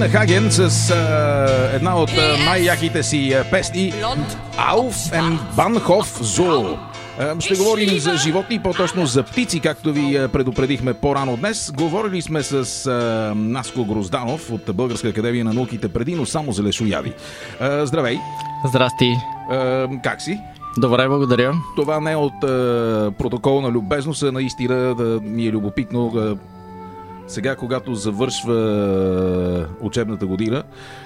Нина Хаген с една от най-яките си песни Auf en Bahnhof Zoo. Ще говорим за животни, по-точно за птици, както ви предупредихме по-рано днес. Говорили сме с Наско Грозданов от Българска академия на науките преди, но само за лешояди. Здравей! Здрасти! Как си? Добре, благодаря. Това не е от протокол на любезност, а наистина ми е любопитно. Сега, когато завършва учебната година,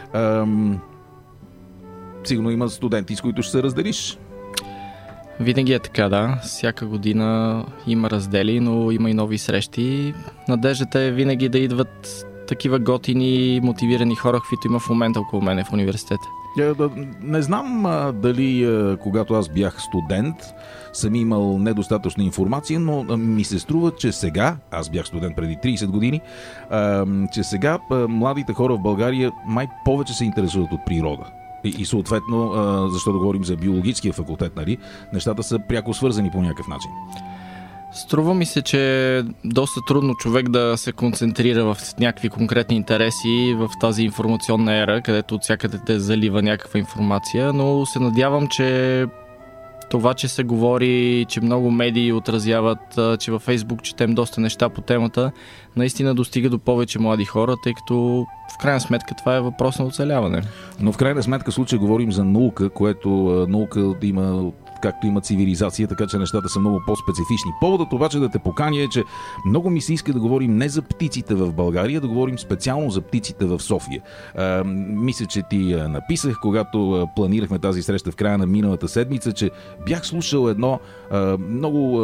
сигурно има студенти, с които ще се разделиш. Винаги е така, да. Всяка година има раздели, но има и нови срещи. Надеждата е винаги да идват такива готини, мотивирани хора, които има в момента около мене в университета. Не знам дали когато аз бях студент съм имал недостатъчна информация, но ми се струва, че сега, аз бях студент преди 30 години, че сега младите хора в България май повече се интересуват от природа. И съответно, защото говорим за биологическия факултет, нали, нещата са пряко свързани по някакъв начин. Струва ми се, че е доста трудно човек да се концентрира в някакви конкретни интереси в тази информационна ера, където от всякъде те залива някаква информация, но се надявам, че това, че се говори, че много медии отразяват, че във Фейсбук четем доста неща по темата, наистина достига до повече млади хора, тъй като в крайна сметка това е въпрос на оцеляване. Но в крайна сметка случай говорим за наука, което наука има, както има цивилизация, така че нещата са много по-специфични. Поводът обаче да те поканя е, че много ми се иска да говорим не за птиците в България, да говорим специално за птиците в София. Мисля, че ти написах, когато планирахме тази среща в края на миналата седмица, че бях слушал едно много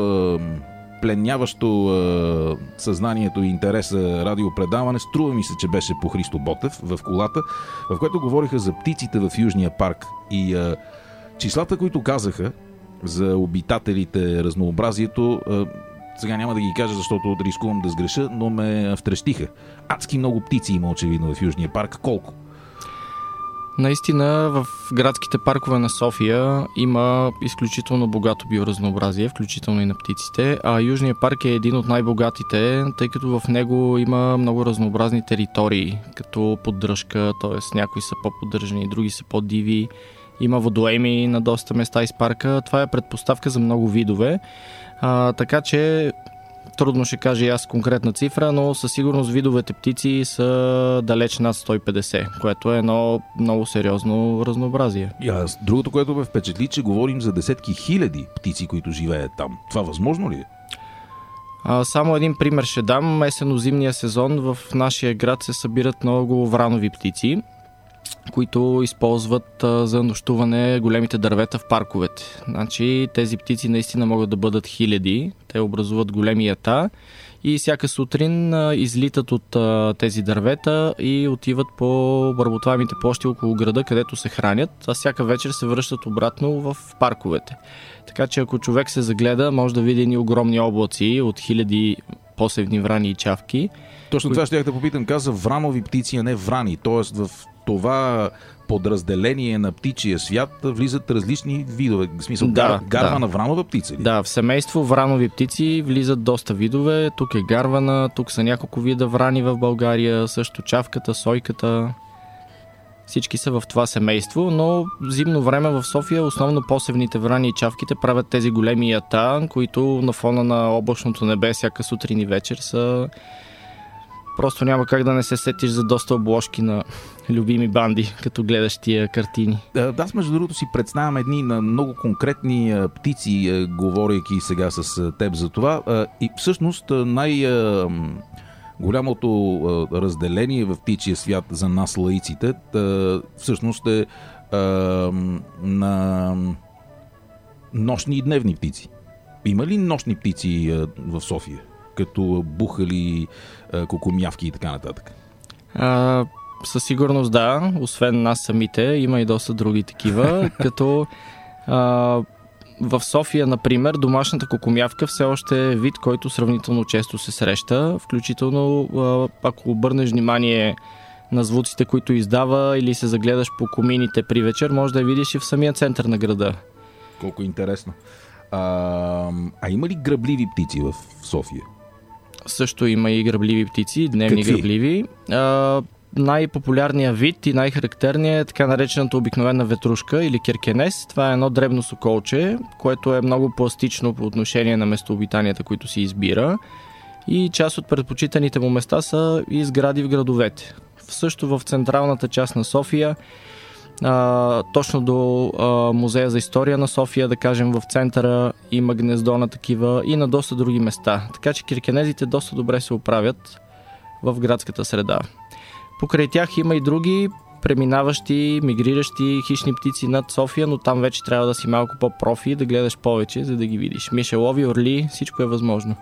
пленяващо съзнанието и интереса радиопредаване. Струва ми се, че беше по Христо Ботев в колата, в което говориха за птиците в Южния парк. И числата, които казаха за обитателите, разнообразието, сега няма да ги кажа, защото рискувам да сгреша, но ме втрещиха. Адски много птици има очевидно в Южния парк. Колко? Наистина в градските паркове на София има изключително богато биоразнообразие, включително и на птиците, а Южния парк е един от най-богатите, тъй като в него има много разнообразни територии, като поддръжка, т.е. някои са по-поддържани, други са по-диви. Има водоеми на доста места из парка. Това е предпоставка за много видове. Така че трудно ще кажа и аз конкретна цифра, но със сигурност видовете птици са далеч над 150, което е едно много сериозно разнообразие. Другото, което ме впечатли, че говорим за десетки хиляди птици, които живеят там. Това възможно ли е? Само един пример ще дам. Есенно-зимния сезон в нашия град се събират много вранови птици, които използват за нощуване големите дървета в парковете. Значи тези птици наистина могат да бъдат хиляди. Те образуват големи ята и всяка сутрин излитат от тези дървета и отиват по обработваемите площи около града, където се хранят, а всяка вечер се връщат обратно в парковете. Така че ако човек се загледа, може да види едни огромни облаци от хиляди посевни врани и чавки. Точно това ще да попитам. Каза вранови птици, а не врани. Тоест в това подразделение на птичия свят влизат различни видове. В смисъл, гарвана вранова птица ли? Да, в семейство вранови птици влизат доста видове. Тук е гарвана, тук са няколко вида врани в България, също чавката, сойката. Всички са в това семейство, но зимно време в София основно посевните врани и чавките правят тези големи ята, които на фона на облачното небе всяка сутрин и вечер са... Просто няма как да не се сетиш за доста обложки на любими банди, като гледаш тия картини. Аз между другото си представям едни много конкретни птици, говорейки сега с теб за това. И всъщност голямото разделение в птичия свят за нас лаиците всъщност е на нощни и дневни птици. Има ли нощни птици в София? Като бухали, кокомявки и така нататък? Със сигурност да, освен нас самите, има и доста други такива, като в София, например, домашната кокомявка все още е вид, който сравнително често се среща, включително ако обърнеш внимание на звуците, които издава или се загледаш по комините при вечер, може да я видиш и в самия център на града. Колко интересно. Има ли грабливи птици в София? Също има и грабливи птици, дневни грабливи. най-популярният вид и най-характерният е така наречената обикновена ветрушка или киркенес. Това е едно дребно соколче, което е много пластично по отношение на местообитанията, които си избира. И част от предпочитаните му места са и сгради в градовете. Също в централната част на София, точно до Музея за история на София, да кажем, в центъра има гнездо на такива и на доста други места. Така че киркенезите доста добре се оправят в градската среда. Покрай тях има и други преминаващи, мигриращи хищни птици над София, но там вече трябва да си малко по-профи, да гледаш повече, за да ги видиш. Мишелови, орли, всичко е възможно.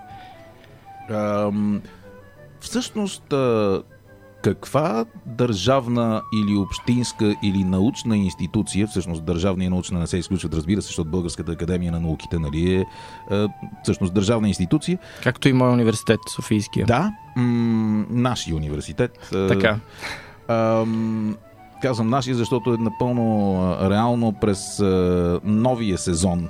Всъщност, каква държавна или общинска или научна институция, всъщност държавна и научна не се изключват, разбира се, защото Българската академия на науките, нали, е всъщност държавна институция. Както и моя университет, Софийския. Да, нашия университет. Така. Казвам нашия, защото е напълно реално през новия сезон.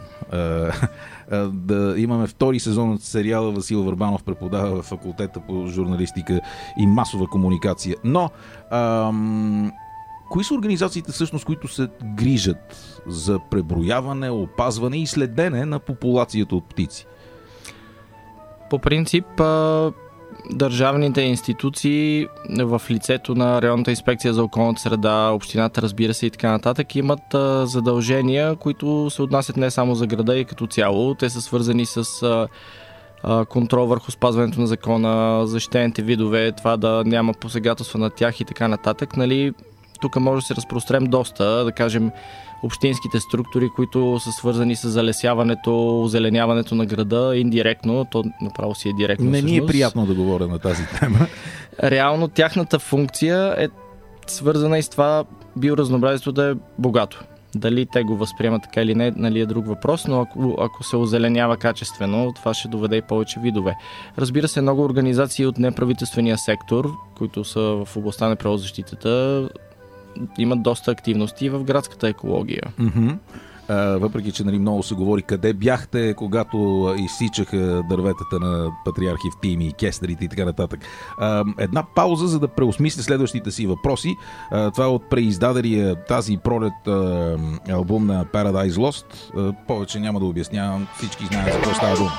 Да имаме втори сезон от сериала. Васил Върбанов преподава в факултета по журналистика и масова комуникация. Но кои са организациите всъщност, които се грижат за преброяване, опазване и следене на популацията от птици? По принцип, държавните институции в лицето на районната инспекция за околната среда, общината, разбира се, и така нататък, имат задължения, които се отнасят не само за града и като цяло. Те са свързани с контрол върху спазването на закона, защитените видове, това да няма посегателства на тях и така нататък. Нали, тук може да се разпрострем доста, да кажем, общинските структури, които са свързани с залесяването, озеленяването на града, индиректно, то направо си е директно. Не ми е приятно да говоря на тази тема. Реално тяхната функция е свързана и с това биоразнообразието да е богато. Дали те го възприемат така или не, нали, е друг въпрос, но ако се озеленява качествено, това ще доведе и повече видове. Разбира се, много организации от неправителствения сектор, които са в областта на правозащитата, имат доста активности в градската екология. Въпреки че, нали, много се говори къде бяхте, когато изсичаха дърветата на Патриарх Евтимий и кесарите и така нататък. Една пауза, за да преосмисля следващите си въпроси. Това е от преиздаделия тази пролет албум на Paradise Lost. Повече няма да обяснявам, всички знаят за какво става дума.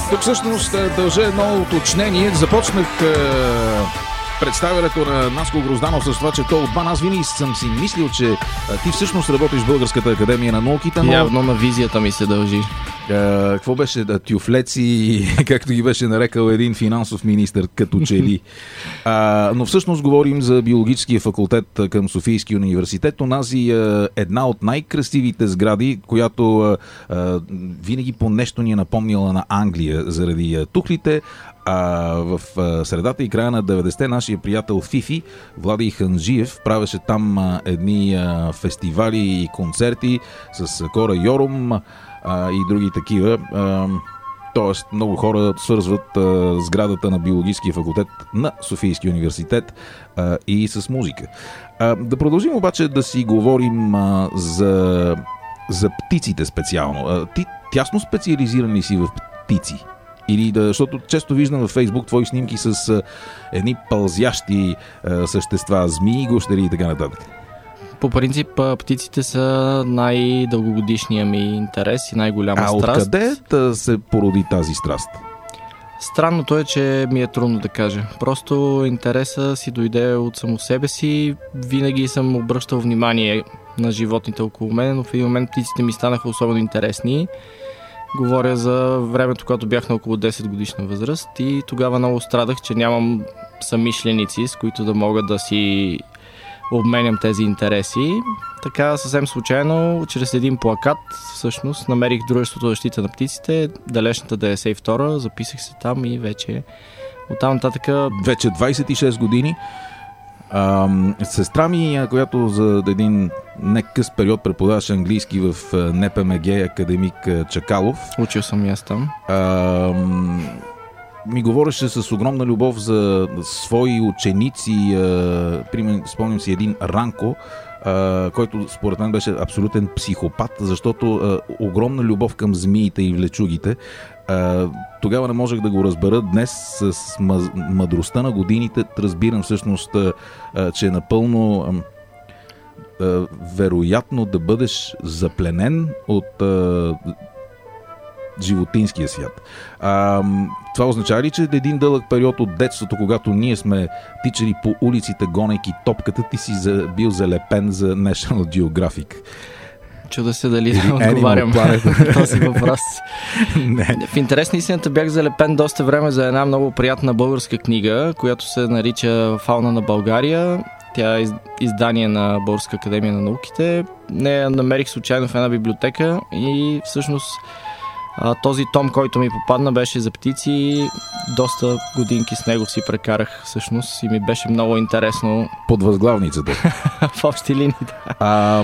Тук всъщност дължа едно уточнение. Започнах представянето на Наско Грозданов с това, че той отбан. Аз винаги съм си мислил, че ти всъщност работиш в Българската академия на науките, но... Явно на визията ми се дължи. Какво беше? Тюфлеци, както ги беше нарекал един финансов министър, като че ли. Но всъщност говорим за биологическия факултет към Софийския университет. Онази една от най-красивите сгради, която винаги по нещо ни е напомнила на Англия заради тухлите. В средата и края на 90-те нашия приятел Фифи, Влади Ханджиев, правеше там едни фестивали и концерти с Кора Йорум и други такива. Тоест много хора свързват сградата на биологическия факултет на Софийския университет и с музика. Да продължим обаче да си говорим за птиците специално. Ти тясно специализиран ли си в птици? Или защото често виждам във Фейсбук твои снимки с едни пълзящи същества, змии, гущери и така нататък. По принцип, птиците са най-дългогодишния ми интерес и най-голяма страст. Откъде се породи тази страст? Странното е, че ми е трудно да кажа. Просто интереса си дойде от само себе си. Винаги съм обръщал внимание на животните около мен, но в един момент птиците ми станаха особено интересни. Говоря за времето, когато бях на около 10 годишна възраст и тогава много страдах, че нямам съмишленици, с които да мога да си обменям тези интереси. Така съвсем случайно, чрез един плакат, всъщност, намерих Дружеството за защита на птиците, далечната 92-а, записах се там и вече оттам нататък... Вече 26 години. Сестра ми, която за един некъс период преподаваше английски в НПМГ, академик Чакалов. Учил съм и аз там. Ми говореше с огромна любов за свои ученици. Спомням си един Ранко, който според мен беше абсолютен психопат, защото огромна любов към змиите и влечугите. Тогава не можех да го разбера. Днес с мъдростта на годините разбирам всъщност, че е напълно вероятно да бъдеш запленен от животинския свят. Това означава ли, че един дълъг период от детството, когато ние сме тичали по улиците, гонейки топката, ти си бил залепен за National Geographic? Чуда се дали да отговарям на този въпрос. Не. В интерес на истината бях залепен доста време за една много приятна българска книга, която се нарича Фауна на България. Тя е издание на Българска академия на науките. Не намерих случайно в една библиотека и всъщност този том, който ми попадна, беше за птици. Доста годинки с него си прекарах всъщност и ми беше много интересно. Под възглавницата. В общи линии, да.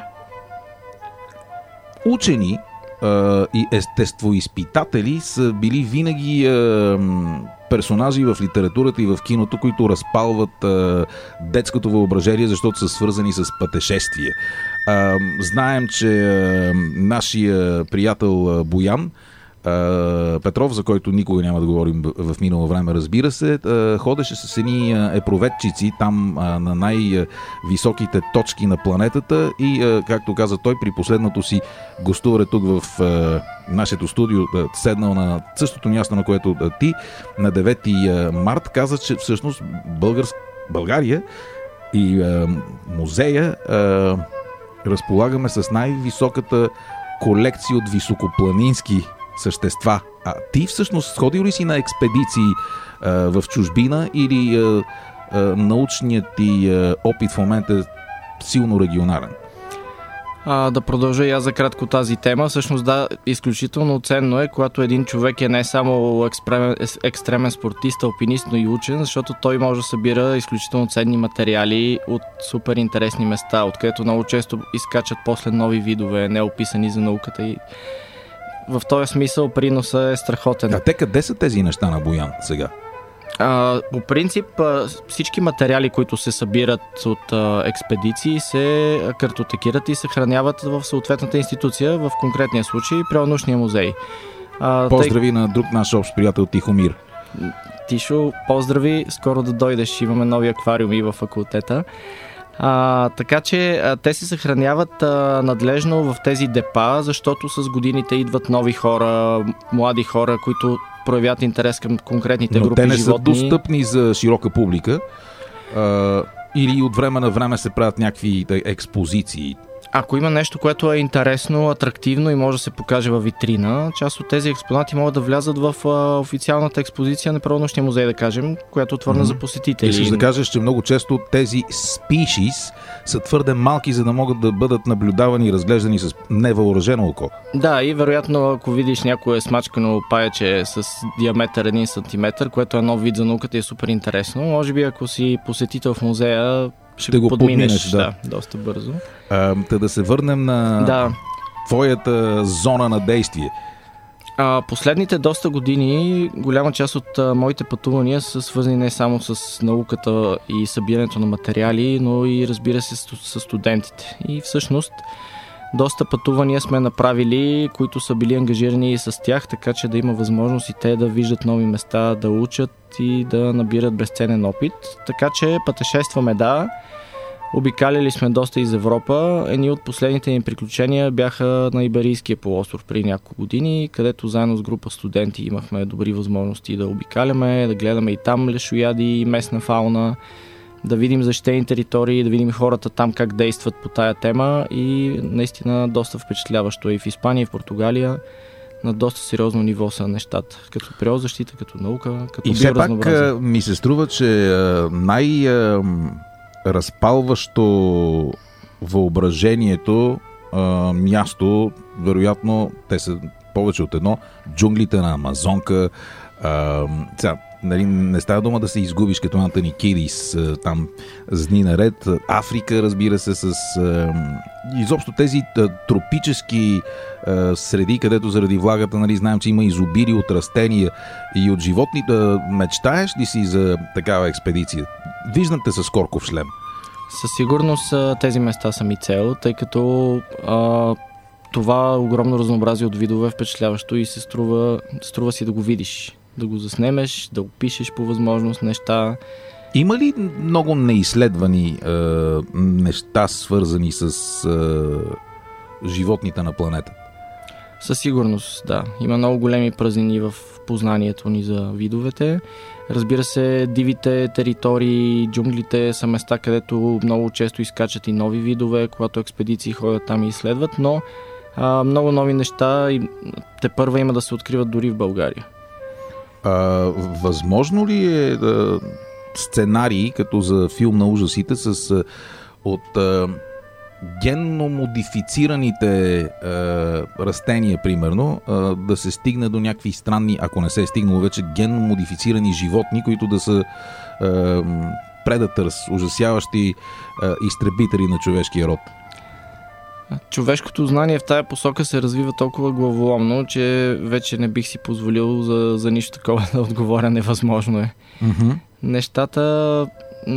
Учени и естествоизпитатели са били винаги персонажи в литературата и в киното, които разпалват детското въображение, защото са свързани с пътешествие. Знаем, че нашия приятел Боян Петров, за който никога няма да говорим в минало време, разбира се, ходеше с едни епроведчици там на най-високите точки на планетата и, както каза той, при последното си гостуване тук в нашето студио, седнал на същото място, на което ти, на 9 март, каза, че всъщност България и музея разполагаме с най-високата колекция от високопланински същества. Ти всъщност ходил ли си на експедиции в чужбина или научният ти опит в момента е силно регионален? Да продължа и аз за кратко тази тема. Всъщност да, изключително ценно е, когато един човек е не само екстремен спортист, алпинист, но и учен, защото той може да събира изключително ценни материали от супер интересни места, откъдето много често изкачат после нови видове, неописани за науката и в този смисъл приносът е страхотен. А те къде са тези неща на Боян сега? По принцип всички материали, които се събират от експедиции, се картотекират и съхраняват в съответната институция, в конкретния случай Природонаучния музей. Поздрави на друг наш общ приятел Тихомир. Тишо, поздрави, скоро да дойдеш, имаме нови аквариуми във факултета. Така че те се съхраняват надлежно в тези депа, защото с годините идват нови хора, млади хора, които проявят интерес към конкретните групи животни. Но те не са достъпни за широка публика или от време на време се правят някакви експозиции? Ако има нещо, което е интересно, атрактивно и може да се покаже във витрина, част от тези експонати могат да влязат в официалната експозиция на Природнощния музей, да кажем, която е отворена за посетители. Искаш да кажеш, че много често тези species са твърде малки, за да могат да бъдат наблюдавани и разглеждани с невъоръжено око. Да, и вероятно, ако видиш някое смачкано паяче с диаметър 1 см, което е нов вид за науката и е супер интересно, може би ако си посетител в музея, ще го подминеш доста бързо. Да се върнем на твоята зона на действие. Последните доста години голяма част от моите пътувания са свързани не само с науката и събирането на материали, но и разбира се с студентите. И всъщност доста пътувания сме направили, които са били ангажирани и с тях, така че да има възможност и те да виждат нови места, да учат и да набират безценен опит. Така че пътешестваме, обикаляли сме доста из Европа. Едни от последните ни приключения бяха на Иберийския полуостров преди няколко години, където заедно с група студенти имахме добри възможности да обикаляме, да гледаме и там лешояди и местна фауна, да видим защитени територии, да видим хората там как действат по тая тема и наистина доста впечатляващо и в Испания, и в Португалия. На доста сериозно ниво са нещата, като природозащита, като наука, като биоразнообразие. И все пак ми се струва, че разпалващо въображението място, вероятно, те са повече от едно, джунглите на Амазонка. Не става дума да се изгубиш като Антони Кидис там с дни наред. Африка, разбира се, с изобщо тези тропически среди, където заради влагата, знаем, че има изобилие от растения и от животни. Мечтаеш ли си за такава експедиция? Виждам те с корков шлем. Със сигурност тези места са ми цел, тъй като това огромно разнообразие от видове е впечатляващо и се струва си да го видиш, да го заснемеш, да опишеш по възможност неща. Има ли много неизследвани неща, свързани с животните на планета? Със сигурност, да. Има много големи празнини в познанието ни за видовете. Разбира се, дивите територии, джунглите са места, където много често изкачат и нови видове, когато експедиции ходят там и изследват, но много нови неща и тепърва има да се откриват дори в България. Възможно ли е сценарии, като за филм на ужасите, от генно модифицираните растения, примерно, да се стигне до някакви странни, ако не се е стигнало вече, генно модифицирани животни, които да са предатърс, ужасяващи изтребители на човешкия род? Човешкото знание в тая посока се развива толкова главоломно, че вече не бих си позволил за нищо такова да отговоря, невъзможно е. Mm-hmm. Нещата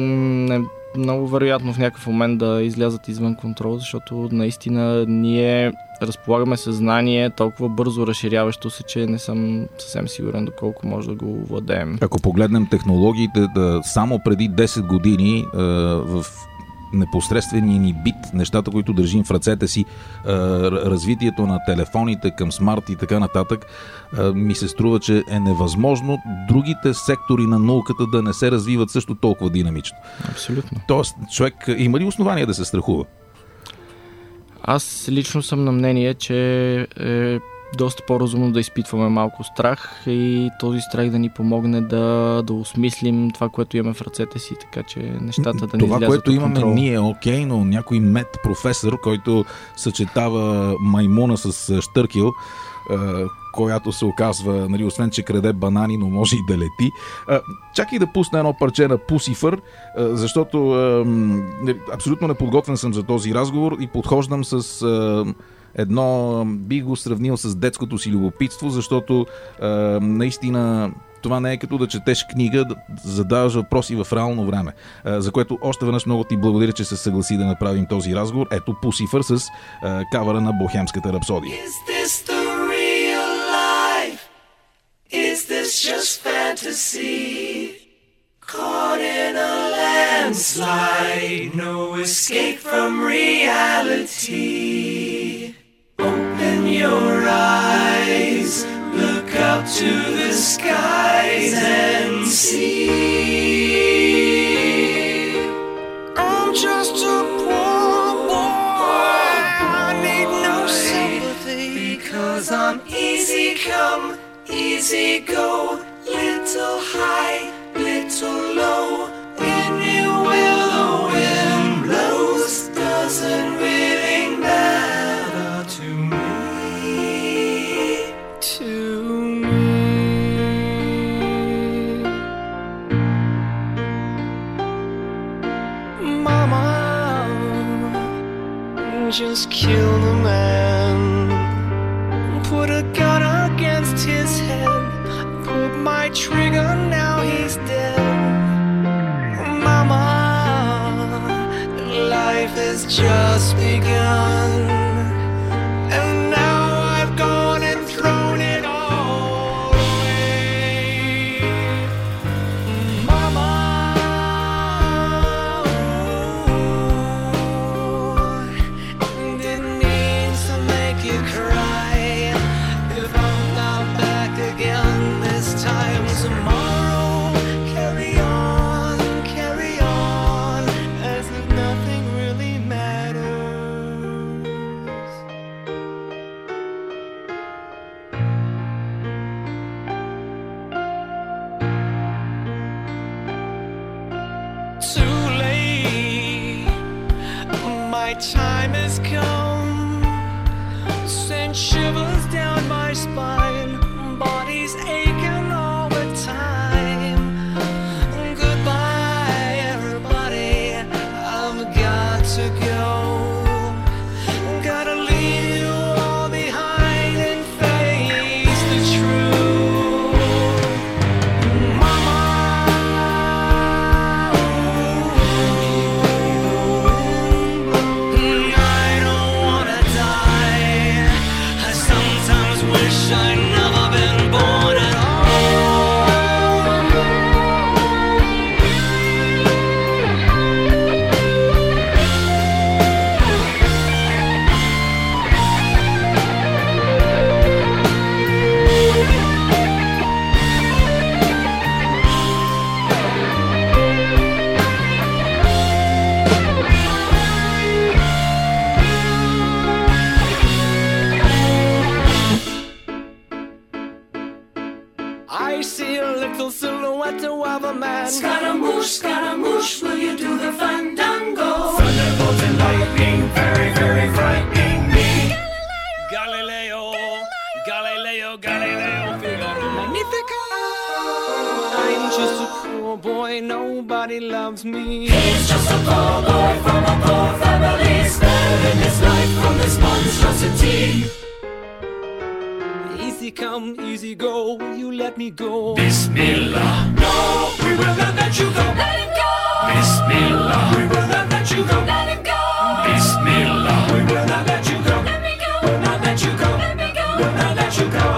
много вероятно в някакъв момент да излязат извън контрол, защото наистина ние разполагаме съзнание толкова бързо разширяващо се, че не съм съвсем сигурен доколко може да го владеем. Ако погледнем технологиите, само преди 10 години в непосредствения ни бит, нещата, които държим в ръцете си, развитието на телефоните към смарт и така нататък, ми се струва, че е невъзможно другите сектори на науката да не се развиват също толкова динамично. Абсолютно. Тоест, човек има ли основания да се страхува? Аз лично съм на мнение, че е доста по-разумно да изпитваме малко страх и този страх да ни помогне да осмислим това, което имаме в ръцете си, така че нещата да не излязат от контрол. Това, което имаме ние, окей, но някой мед професор, който съчетава маймуна с щъркил, която се оказва, освен че краде банани, но може и да лети. Чакай да пусна едно парче на Пусифър, защото абсолютно неподготвен съм за този разговор и подхождам с едно, бих го сравнил с детското си любопитство, защото наистина това не е като да четеш книга, да задаваш въпроси в реално време, за което още веднъж много ти благодаря, че се съгласи да направим този разговор. Ето Пусифър с кавъра на Бохемската рапсодия. Is this just fantasy? Caught in a land landslide, no escape from reality. Open your eyes, look up to the skies and see. I'm just a poor boy, I need no sympathy, because I'm easy come, easy go, little high, little low. Anywhere the wind blows doesn't really matter to me. To me. Mama, just kill the man. Put a gun against his head. Put my trigger, now he's dead. Mama, life has just begun. And now I've gone and thrown it all away. Mama, didn't mean to make you cry. If I'm not back again this time tomorrow, carry on, as if nothing really matters. Too late, my time has come. Send shivers down my spine, body's aching all the time. Goodbye, everybody, I've got to go. Gotta leave you all behind and face the truth. Mama, I don't wanna die. I sometimes wish I'd never been born at all. I see a little silhouette of a man. Scaramouche, will you do the fandango? Thunderbolt and lightning, very, very frightening me. Galileo, Figaro, Magnifico. I'm just a poor boy, nobody loves me. He's just a poor boy from a poor family, sparing his life from this monstrosity. Easy come, easy go, will you let me go? Bismillah, no, we will not let you go. Let him go. Bismillah, we will not let you go. Let him go. Bismillah, we will not let you go. Let me go. We'll not let you go. Let me go. We'll not let you go.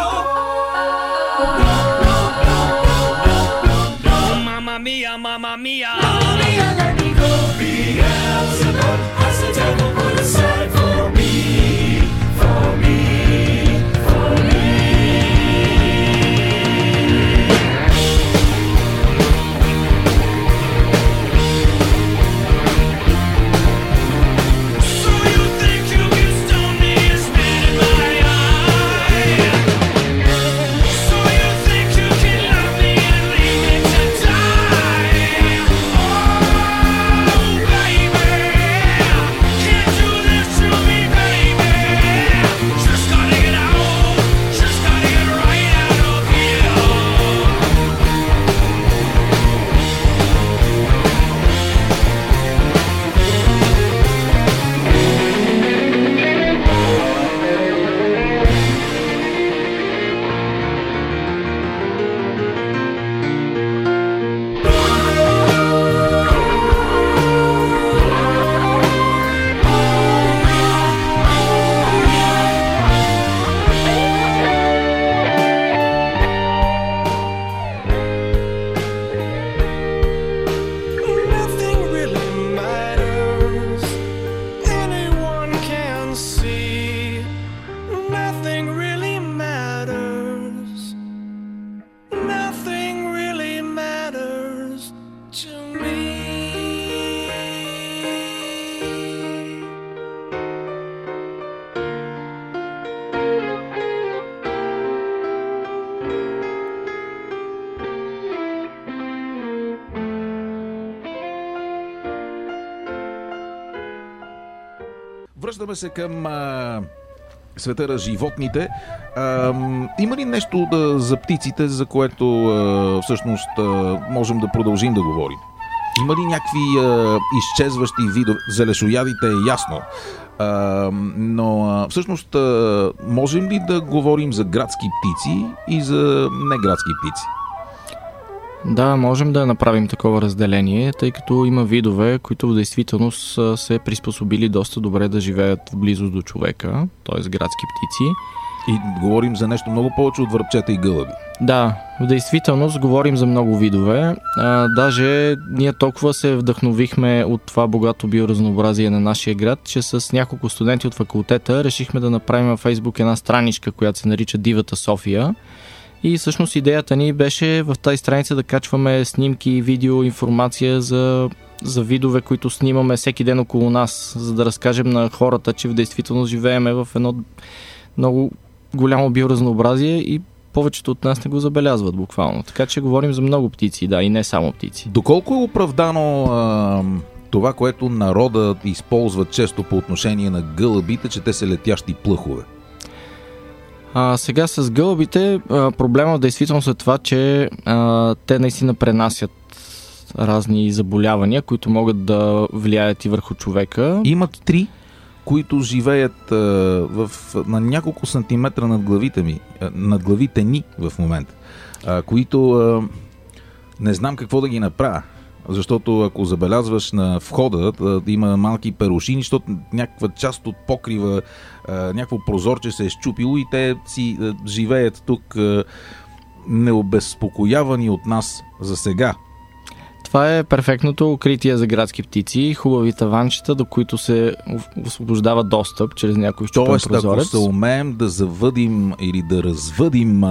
Mamma mia, mamma mia. Mamma mia, let me go. Beelzebub has the devil put aside for me, for me. see, nothing really matters. Nothing really matters to me. Връщаме се към света на животните. Има ли нещо за птиците, за което всъщност можем да продължим да говорим? Има ли някакви изчезващи видове? За лешоядите е ясно. Но всъщност можем ли да говорим за градски птици и за неградски птици? Да, можем да направим такова разделение, тъй като има видове, които в действителност са се приспособили доста добре да живеят в близост до човека, т.е. градски птици. И говорим за нещо много повече от връбчета и гълъби. Да, в действителност говорим за много видове. Даже ние толкова се вдъхновихме от това богато биоразнообразие на нашия град, че с няколко студенти от факултета решихме да направим във Фейсбук една страничка, която се нарича Дивата София. И всъщност идеята ни беше в тази страница да качваме снимки, видео, информация за видове, които снимаме всеки ден около нас, за да разкажем на хората, че в действителност живееме в едно много голямо биоразнообразие и повечето от нас не го забелязват буквално. Така че говорим за много птици, да, и не само птици. Доколко е оправдано това, което народът използва често по отношение на гълъбите, че те са летящи плъхове? Сега с гълъбите проблема в действителност е това, че те наистина пренасят разни заболявания, които могат да влияят и върху човека. Имат 3, които живеят на няколко сантиметра над главите ни в момента, които не знам какво да ги направя. Защото ако забелязваш на входа, има малки перушини, защото някаква част от покрива, някакво прозорче се е счупило и те си живеят тук необезпокоявани от нас за сега. Това е перфектното укритие за градски птици, хубави таванчета, до които се освобождава достъп чрез някой счупен прозорец. Тоест, ако се умеем да завъдим или да развъдим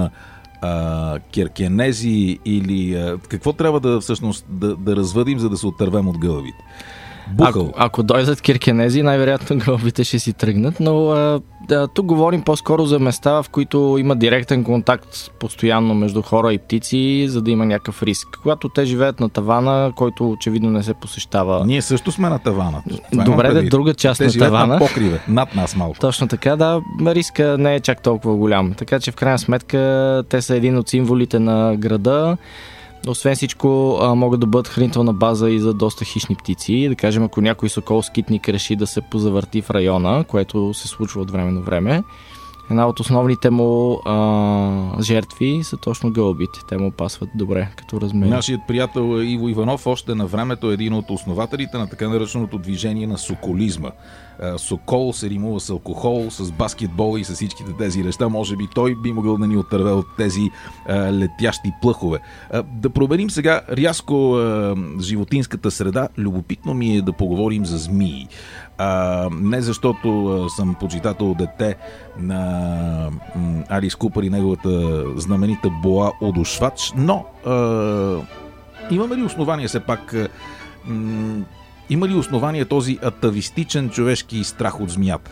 керкенези или какво трябва да всъщност да развъдим, за да се отървем от гълъбите? Ако дойдат киркенези, най-вероятно гълъбите ще си тръгнат, но тук говорим по-скоро за места, в които има директен контакт постоянно между хора и птици, за да има някакъв риск. Когато те живеят на тавана, който очевидно не се посещава. Ние също сме на тавана. Добре, да друга част на тавана. Те живеят на покриве, над нас малко. Точно така, да, риска не е чак толкова голям. Така че в крайна сметка те са един от символите на града. Освен всичко, могат да бъдат хранителна база и за доста хищни птици. Да кажем, ако някой сокол-скитник реши да се позавърти в района, което се случва от време на време, една от основните му жертви са точно гълъбите. Те му опасват добре като размер. Нашият приятел Иво Иванов още на времето е един от основателите на така нареченото движение на соколизма. Сокол се римува с алкохол, с баскетбол и с всичките тези неща. Може би той би могъл да ни отърве от тези летящи плъхове. Да проверим сега рязко животинската среда. Любопитно ми е да поговорим за змии. Не защото съм почитател дете на Алис Купър и неговата знаменита боа Одушвач, но имаме ли основание все пак има ли основание този атавистичен човешки страх от змията?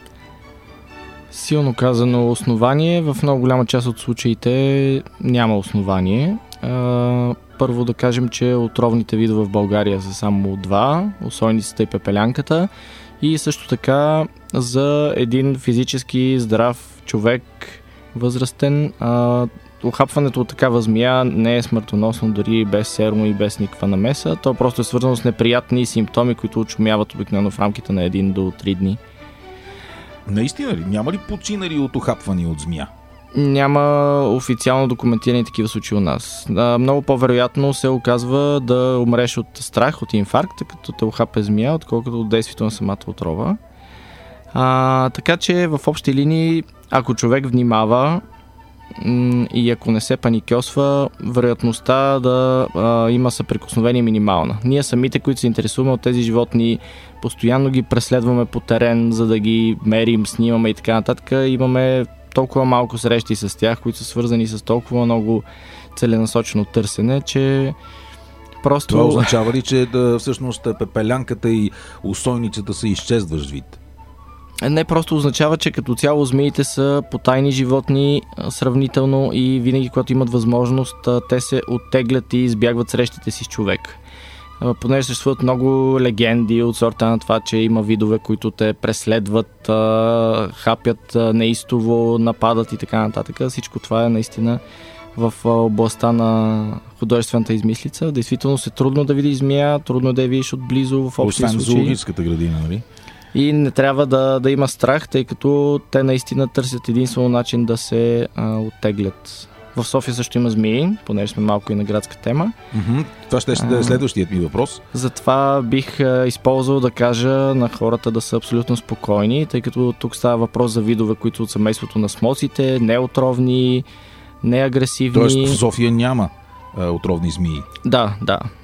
Силно казано основание. В много голяма част от случаите няма основание. Първо да кажем, че отровните видове в България са само 2. Усойницата и пепелянката. И също така за един физически здрав човек, възрастен, ухапването от такава змия не е смъртоносно, дори без серумо и без никаква намеса. То просто е свързано с неприятни симптоми, които очумяват обикновено в рамките на 1 до 3 дни. Наистина ли? Няма ли починали от ухапване от змия? Няма официално документирани такива случаи у нас. Много по-вероятно се оказва да умреш от страх, от инфаркт, като те ухапе змия, отколкото от действието на самата отрова. Така че в общи линии, ако човек внимава и ако не се паникьосва, вероятността да има съприкосновение минимална. Ние самите, които се интересуваме от тези животни, постоянно ги преследваме по терен, за да ги мерим, снимаме и така нататък. Имаме толкова малко срещи с тях, които са свързани с толкова много целенасочено търсене, че просто... Това означава ли, че всъщност пепелянката и усойницата са изчезващ вид? Не, просто означава, че като цяло змиите са потайни животни сравнително и винаги, когато имат възможност, те се оттеглят и избягват срещите си с човек. Понеже съществуват много легенди от сорта на това, че има видове, които те преследват, хапят неистово, нападат и така нататък. Всичко това е наистина в областта на художествената измислица. Действително е трудно да видиш змия, трудно да я видиш отблизо в общия случай. Освен зоологическата градина, нали? И не трябва да има страх, тъй като те наистина търсят единствено начин да се оттеглят. В София също има змии, понеже сме малко и на градска тема. Това ще да е следващият ми въпрос. Затова бих използвал да кажа на хората да са абсолютно спокойни, тъй като тук става въпрос за видове, които са от семейството на смоците, неотровни, неагресивни. Тоест в София няма отровни змии. Да.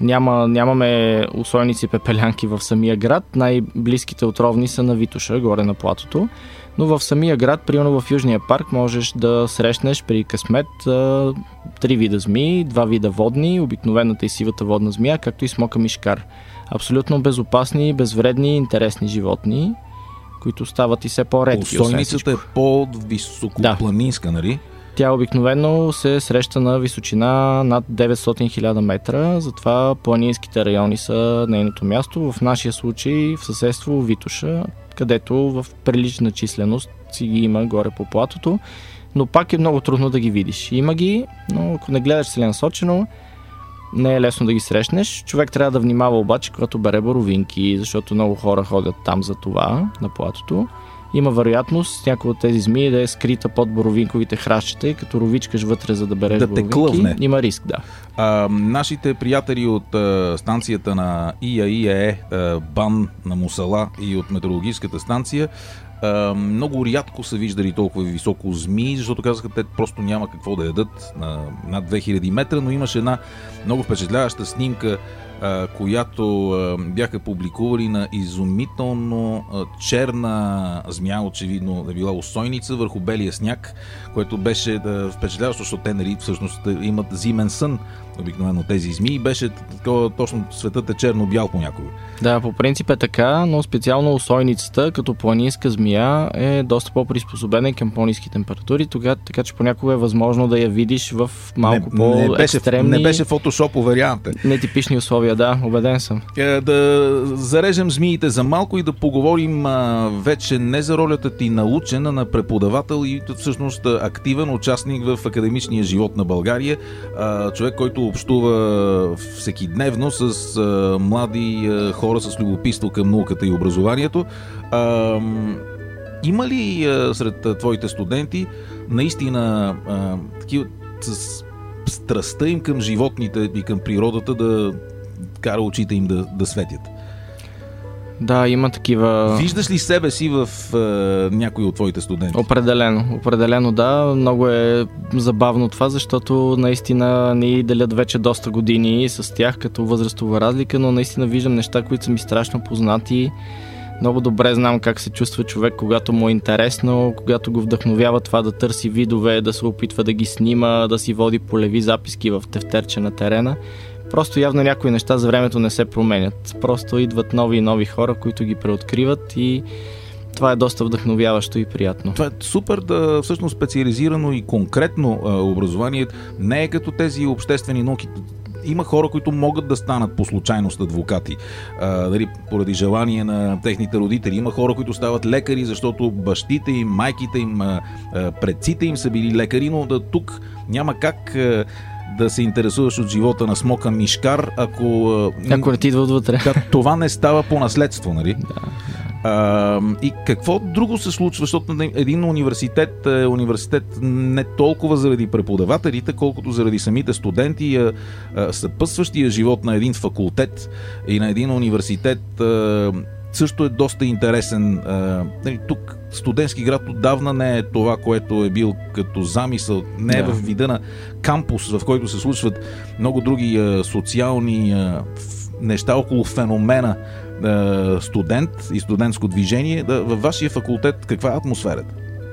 Нямаме усойници пепелянки в самия град. Най-близките отровни са на Витоша, горе на платото. Но в самия град, примерно в Южния парк, можеш да срещнеш при късмет 3 вида змии, 2 вида водни, обикновената и сивата водна змия, както и смока мишкар. Абсолютно безопасни, безвредни, интересни животни, които стават и все по-редки. Усойницата е по-високопланинска, нали? Тя обикновено се среща на височина над 900 000 метра, затова планинските райони са нейното място. В нашия случай в съседство Витоша, където в прилична численост си ги има горе по платото, но пак е много трудно да ги видиш. Има ги, но ако не гледаш целенасочено, не е лесно да ги срещнеш. Човек трябва да внимава обаче, когато бере боровинки, защото много хора ходят там за това, на платото. Има вероятност някоя от тези змии да е скрита под боровинковите хращите, като ровичкаш вътре, за да береш да боровинки. Те клъвне. Има риск, да. Нашите приятели от станцията на ИАИЕ, БАН на Мусала и от метеорологическата станция много рядко са виждали толкова високо змии, защото казаха, те просто няма какво да ядат на над 2000 метра, но имаше една много впечатляваща снимка, която бяха публикували на изумително черна змия, очевидно е била усойница върху белия сняг, което беше впечатляващо, защото те, нали, всъщност имат зимен сън, обикновено тези змии, беше такова, точно светът е черно-бял понякога. Да, по принцип е така, но специално усойницата, като планинска змия, е доста по-приспособена към по-ниски температури, така че понякога е възможно да я видиш в малко по-екстремни... Не беше фотошоп, уверявам. Нетипични условия, да, убеден съм. Да зарежем змиите за малко и да поговорим вече не за ролята ти на учен, а на преподавател и всъщност активен участник в академичния живот на България. Човек, който общува всекидневно с млади хора с любопитство към науката и образованието. Има ли сред твоите студенти наистина такива с страстта им към животните и към природата да кара очите им да светят? Да, има такива... Виждаш ли себе си в някой от твоите студенти? Определено да. Много е забавно това, защото наистина ни делят вече доста години с тях като възрастова разлика, но наистина виждам неща, които са ми страшно познати. Много добре знам как се чувства човек, когато му е интересно, когато го вдъхновява това да търси видове, да се опитва да ги снима, да си води полеви записки в тефтерче на терена. Просто явно някои неща за времето не се променят. Просто идват нови и нови хора, които ги преоткриват и това е доста вдъхновяващо и приятно. Това е супер да всъщност специализирано и конкретно образование. Не е като тези обществени науки. Има хора, които могат да станат по случайност адвокати, дали поради желание на техните родители. Има хора, които стават лекари, защото бащите им, майките им, предците им са били лекари, но тук няма как да се интересуваш от живота на смока мишкар, ако не ти идва отвътре. Това не става по наследство, нали? Да. И какво друго се случва, защото един университет е университет не толкова заради преподавателите, колкото заради самите студенти, съпътстващия живот на един факултет и на един университет също е доста интересен. Тук студентски град отдавна не е това, което е бил като замисъл, не е в вида на кампус, в който се случват много други социални неща около феномена студент и студентско движение. Във вашия факултет каква е атмосферата?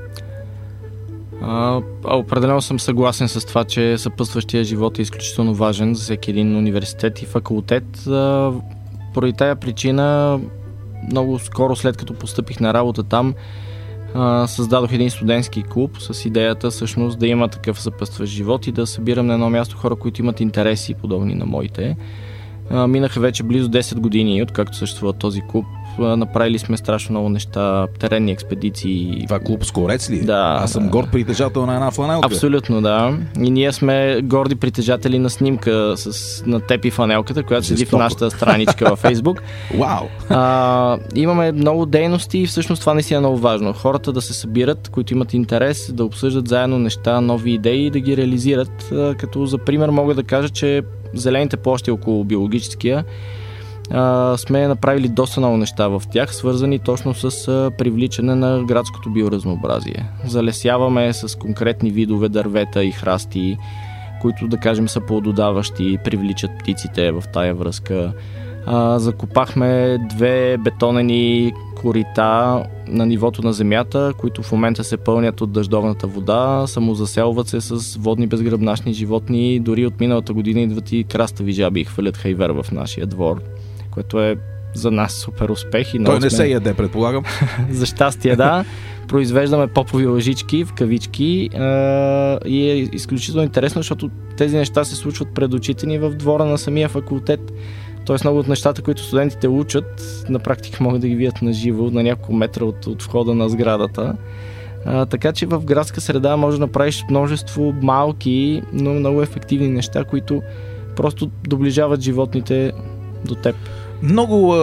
Определено съм съгласен с това, че съпътстващия живот е изключително важен за всеки един университет и факултет. Поради тая причина, много скоро след като постъпих на работа там, създадох един студентски клуб с идеята всъщност да има такъв съпътстващ живот и да събирам на едно място хора, които имат интереси, подобни на моите. Минаха вече близо 10 години, откакто съществува този клуб. Направили сме страшно много неща, теренни експедиции. Това клуб Скорец ли? Да. Аз съм горд притежател на една фланелка. Абсолютно, да. И ние сме горди притежатели на снимка на теб и фланелката, която седи в нашата страничка във Фейсбук. Вау! Имаме много дейности и всъщност това наистина е много важно. Хората да се събират, които имат интерес, да обсъждат заедно неща, нови идеи и да ги реализират. Като за пример мога да кажа, че зелените площи около биологическия сме направили доста много неща в тях, свързани точно с привличане на градското биоразнообразие. Залесяваме с конкретни видове дървета и храсти, които да кажем са плододаващи, привличат птиците в тая връзка. Закопахме 2 бетонени корита на нивото на земята, които в момента се пълнят от дъждовната вода, самозаселват се с водни безгръбначни животни. Дори от миналата година идват и крастави жаби и хвърлят хайвер в нашия двор, което е за нас супер успех. И той не се яде, предполагам. За щастие, да. Произвеждаме попови лъжички в кавички и е изключително интересно, защото тези неща се случват пред очите ни в двора на самия факултет. Тоест много от нещата, които студентите учат, на практика могат да ги видят на живо, на няколко метра от входа на сградата. Така че в градска среда може да направиш множество малки, но много ефективни неща, които просто доближават животните до теб. Много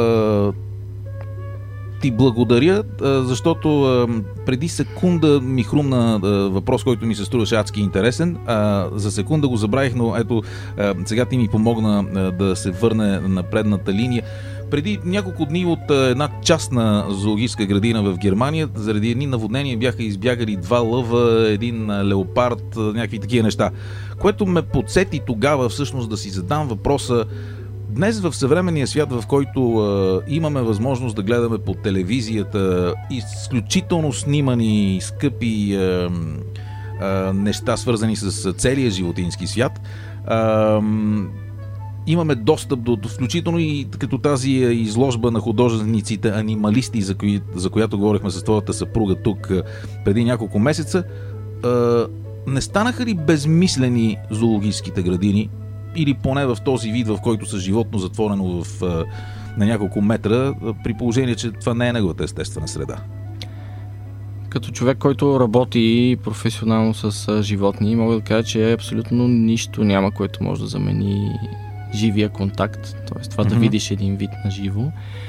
ти благодаря, защото преди секунда ми хрумна въпрос, който ми се струваше адски интересен. За секунда го забравих, но ето сега ти ми помогна да се върне на предната линия. Преди няколко дни от една частна зоологическа градина в Германия, заради едни наводнения бяха избягали 2 лъва, 1 леопард, някакви такива неща. Което ме подсети тогава всъщност да си задам въпроса: днес в съвременния свят, в който имаме възможност да гледаме по телевизията изключително снимани, скъпи неща, свързани с целия животински свят, имаме достъп до включително и като тази изложба на художниците анималисти, за която говорихме с твоята съпруга тук преди няколко месеца. Не станаха ли безмислени зоологическите градини? Или поне в този вид, в който са животно затворено на няколко метра, при положение, че това не е неговата естествена среда? Като човек, който работи професионално с животни, мога да кажа, че абсолютно нищо няма, което може да замени живия контакт, т.е. това да видиш един вид на живо.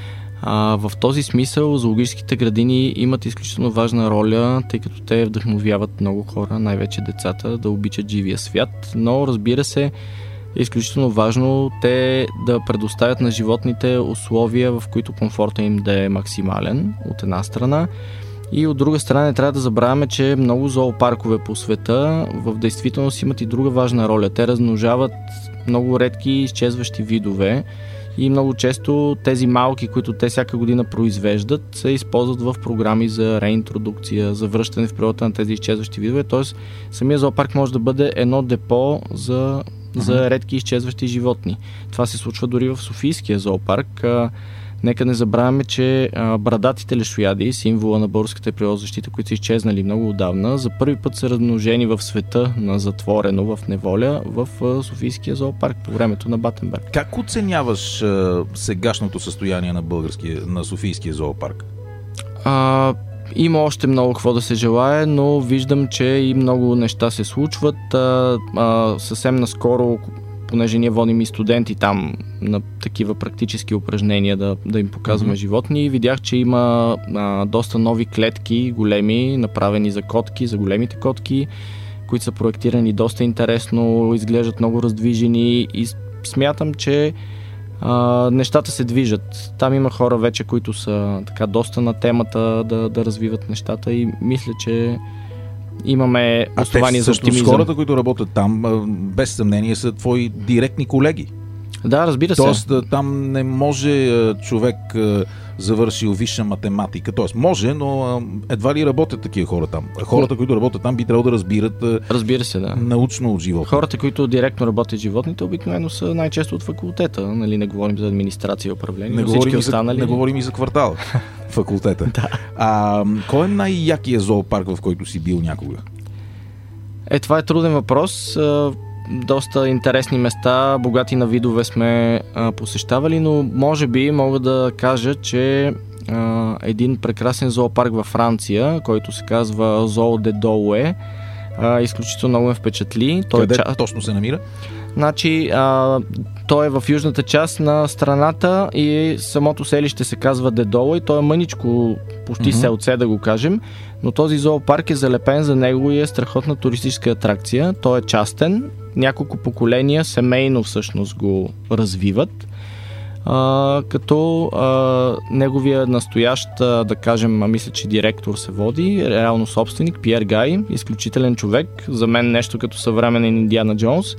В този смисъл зоологическите градини имат изключително важна роля, тъй като те вдъхновяват много хора, най-вече децата, да обичат живия свят, но разбира се, е изключително важно те да предоставят на животните условия, в които комфорта им да е максимален, от една страна. И от друга страна не трябва да забравяме, че много зоопаркове по света в действителност имат и друга важна роля. Те размножават много редки изчезващи видове и много често тези малки, които те всяка година произвеждат, се използват в програми за реинтродукция, за връщане в природата на тези изчезващи видове. Тоест самия зоопарк може да бъде едно депо за редки изчезващи животни. Това се случва дори в Софийския зоопарк. Нека не забравяме, че брадатите лешояди, символа на българската природозащита, които са изчезнали много отдавна, за първи път са размножени в света на затворено, в неволя, в Софийския зоопарк по времето на Батенберг. Как оценяваш сегашното състояние на Софийския зоопарк? Има още много какво да се желае, но виждам, че и много неща се случват. Съвсем наскоро, понеже ние водим и студенти там на такива практически упражнения да им показваме животни, видях, че има доста нови клетки, големи, направени за котки, за големите котки, които са проектирани доста интересно, изглеждат много раздвижени и смятам, че нещата се движат. Там има хора вече, които са така доста на темата да развиват нещата и мисля, че имаме основания за оптимизъм. Хората, които работят там, без съмнение са твои директни колеги. Да, разбира се. Тоест там не може човек завършил висша математика. Тоест може, но едва ли работят такива хора там. Хората, които работят там, би трябвало да разбират разбира се, да. Научно от живота. Хората, които директно работят животните, обикновено са най-често от факултета. Нали, не говорим за администрация и управление. Не говорим и за квартала. Факултета. Да. Кой е най-якия зоопарк, в който си бил някога? Това е труден въпрос. Доста интересни места, богати на видове сме посещавали, но може би мога да кажа, че един прекрасен зоопарк във Франция, който се казва Zoo de Douai, изключително много ме впечатли. Къде точно се намира? Значи, той е в южната част на страната и самото селище се казва Дедола и той е мъничко, почти селце да го кажем, но този зоопарк е залепен за него и е страхотна туристическа атракция. Той е частен, няколко поколения семейно всъщност го развиват, като неговия настоящ, да кажем, мисля, че директор се води, реално собственик, Пиер Гай, изключителен човек, за мен нещо като съвременен Индиана Джонс.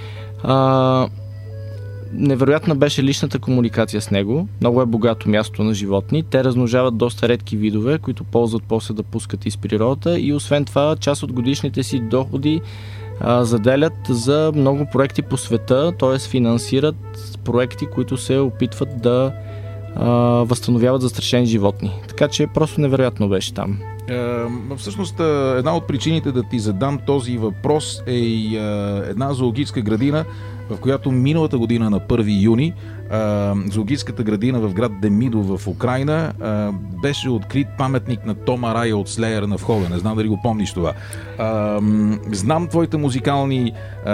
Невероятна беше личната комуникация с него. Много е богато място на животни. Те размножават доста редки видове, които ползват после да пускат из природата и освен това част от годишните си доходи заделят за много проекти по света, т.е. финансират проекти, които се опитват да възстановяват застрашени животни. Така че просто невероятно беше там. Всъщност една от причините да ти задам този въпрос е една зоологическа градина, в която миналата година на 1 юни зоологическата градина в град Демидо в Украйна беше открит паметник на Том Арая от Slayer на входа. Не знам дали го помниш това. Знам твоите музикални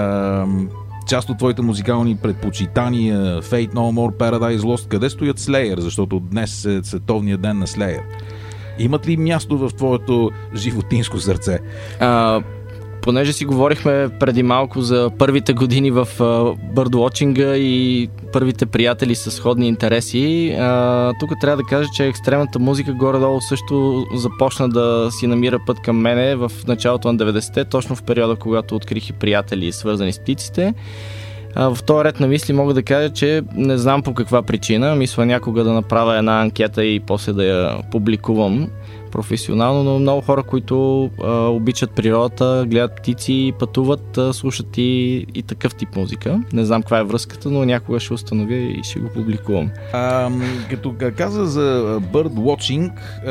част от твоите музикални предпочитания, Fate No More, Paradise Lost. Къде стоят Slayer? Защото днес е световният ден на Slayer. Имат ли място в твоето животинско сърце? Понеже си говорихме преди малко за първите години в бърдуотчинга и първите приятели с сходни интереси, тук трябва да кажа, че екстремната музика горе-долу също започна да си намира път към мене в началото на 90-те, точно в периода, когато открих и приятели, свързани с птиците. В този ред на мисли мога да кажа, че не знам по каква причина. Мисля някога да направя една анкета и после да я публикувам професионално, но много хора, които обичат природата, гледат птици, пътуват, слушат и такъв тип музика. Не знам каква е връзката, но някога ще установя и ще го публикувам. Като каза за birdwatching,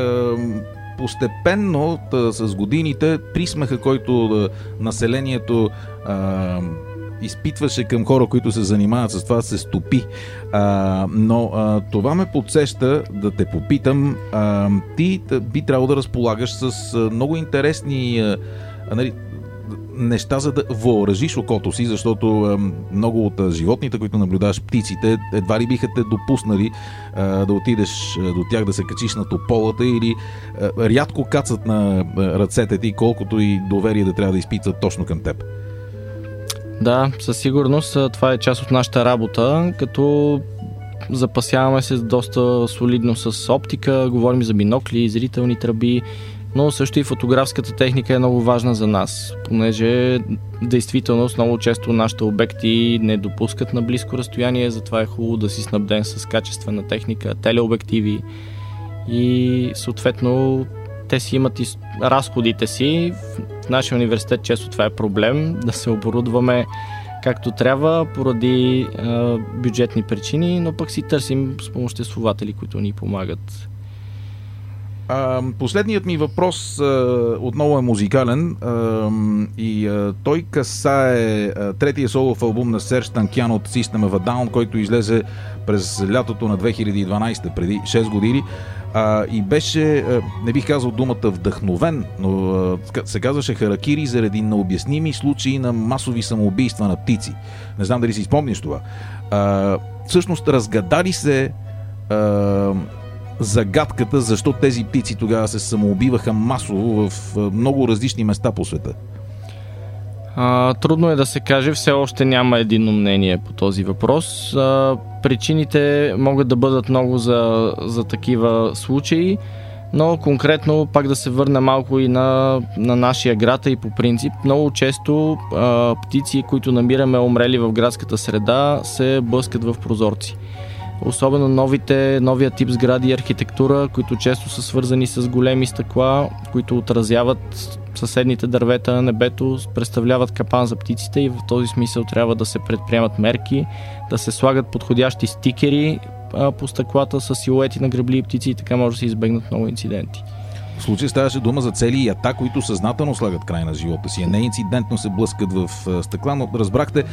постепенно с годините присмеха, който населението изпитваше към хора, които се занимават с това, се стопи. Но това ме подсеща да те попитам. Ти би трябвало да разполагаш с много интересни неща, за да въоръжиш окото си, защото много от животните, които наблюдаваш, птиците, едва ли биха те допуснали да отидеш до тях, да се качиш на тополата или рядко кацат на ръцете ти, колкото и доверие да трябва да изпитват точно към теб. Да, със сигурност това е част от нашата работа, като запасяваме се доста солидно с оптика, говорим за бинокли, зрителни тръби, но също и фотографската техника е много важна за нас, понеже действително много често нашите обекти не допускат на близко разстояние, затова е хубаво да си снабден с качествена техника, телеобективи и съответно те си имат и разходите си. В нашия университет често това е проблем, да се оборудваме както трябва поради бюджетни причини, но пък си търсим спомоществователи, които ни помагат. Последният ми въпрос отново е музикален и той касае третия солов албум на Серж Танкян от System of a Down, който излезе през лятото на 2012, преди 6 години. И беше, не бих казал думата вдъхновен, но се казваше Харакири заради необясними случаи на масови самоубийства на птици. Не знам дали си спомниш това. Всъщност разгадали се загадката защо тези птици тогава се самоубиваха масово в много различни места по света. Трудно е да се каже, все още няма единно мнение по този въпрос. Причините могат да бъдат много за такива случаи, но конкретно пак да се върна малко и на нашия град и по принцип. Много често птици, които намираме умрели в градската среда, се блъскат в прозорци. Особено новия тип сгради и архитектура, които често са свързани с големи стъкла, които отразяват съседните дървета на небето, представляват капан за птиците и в този смисъл трябва да се предприемат мерки, да се слагат подходящи стикери по стъклата с силуети на гребли и птици и така може да се избегнат много инциденти. В случай ставаше дума за цели ята, които съзнателно слагат край на живота си, а не инцидентно се блъскат в стъкла, но разбрахте,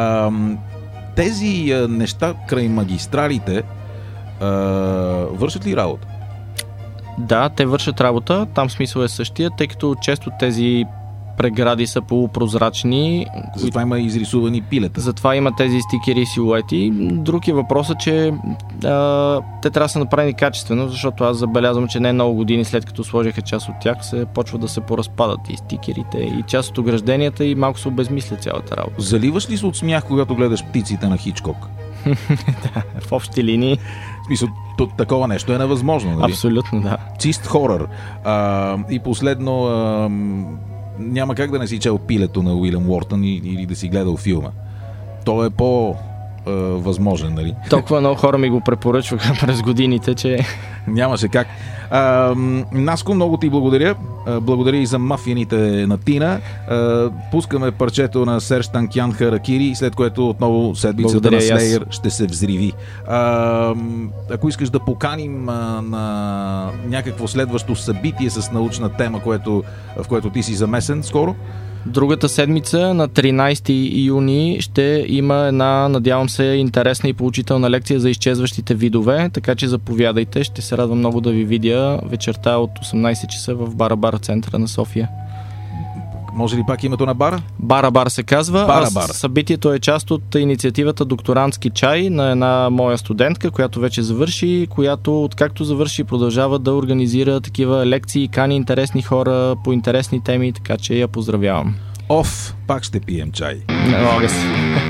тези неща край магистралите вършат ли работа? Да, те вършат работа, там смисъл е същия, тъй като често тези прегради са полупрозрачни. Затова има изрисувани пилета. Затова има тези стикери и силуети. Друг е въпросът, че те трябва да са направени качествено, защото аз забелязвам, че не много години след като сложиха част от тях, се почва да се поразпадат и стикерите, и част от огражденията и малко се обезмисля цялата работа. Заливаш ли се от смях, когато гледаш птиците на Хичкок? Да, в общи линии. В смисъл, такова нещо е невъзможно, нали? Абсолютно, да. Чист хорър. И последно, няма как да не си чел Пилето на Уилям Уортън или да си гледал филма. То е възможен, нали? Толкова много хора ми го препоръчваха през годините, че... Нямаше как. Наско, много ти благодаря. Благодаря и за мафианите на Тина. Пускаме парчето на Серж Танкян Харакири, след което отново седмицата на Слеер ще се взриви. Ако искаш да поканим на някакво следващо събитие с научна тема, в което ти си замесен скоро? Другата седмица, на 13 юни, ще има една, надявам се, интересна и поучителна лекция за изчезващите видове, така че заповядайте. Ще се радвам много да ви видя вечерта от 18 часа в Бара-бар центъра на София. Може ли пак името на бара? Бара-бар се казва. Бара-бар. Събитието е част от инициативата Докторантски чай на една моя студентка, която вече завърши, която откакто завърши продължава да организира такива лекции, кани интересни хора по интересни теми, така че я поздравявам. Пак ще пием чай. Не мога си.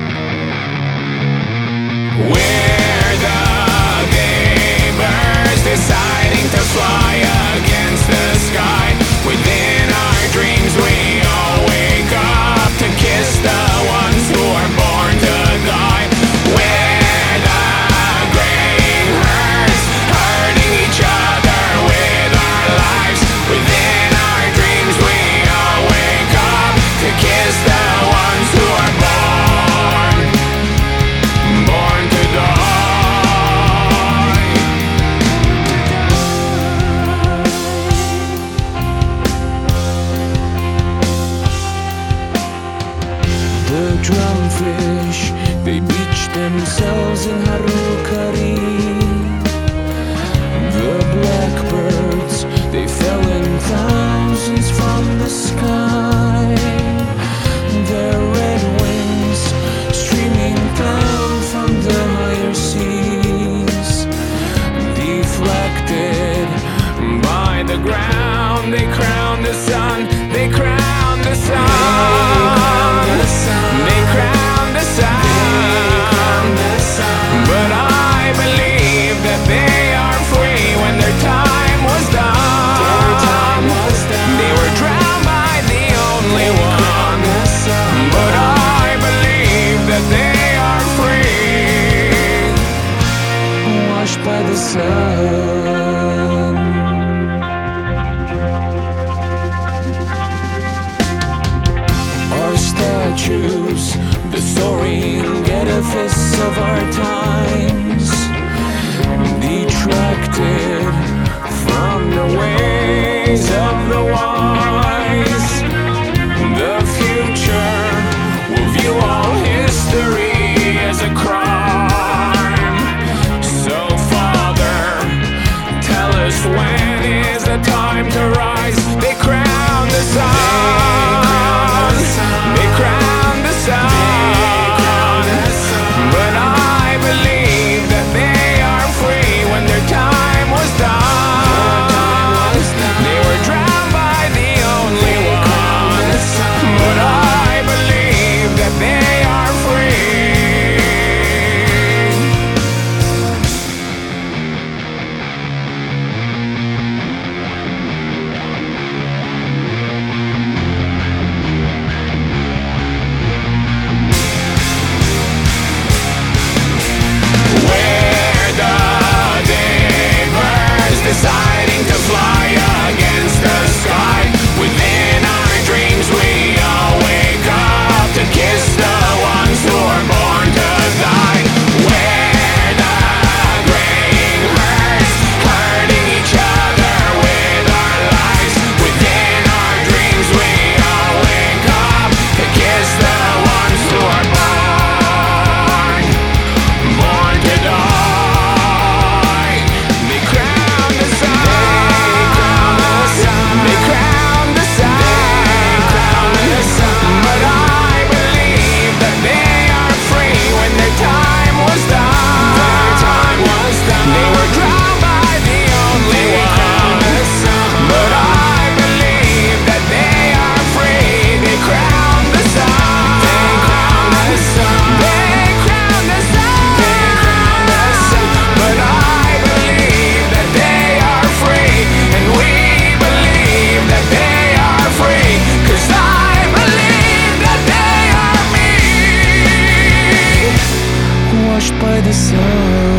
We're the gamers deciding to fly against the sky. Within our dreams we all wake up to kiss the ones who are born to die. We're the grey herds hurting each other with our lives. Within our dreams we all wake up to kiss the ones who are born to die. The drumfish, they beach themselves in Harukari. The blackbirds, they fell in thousands from the sky. Their red wings streaming down from the higher seas, deflected by the ground. They crown the sun, they crown the sun, they crown the sun. But I believe that they are free when their time was done. They were drowned by the only one. But I believe that they are free, washed by the sun. Our statues, the soaring edifice of our times, detracted from the ways of the wise. The future will view all history as a crime. So, Father, tell us when is the time to rise. They crown the sun, they crown the sun. But I believe that they are free when their time was done. They were drowned by the only one. But I believe by the sun.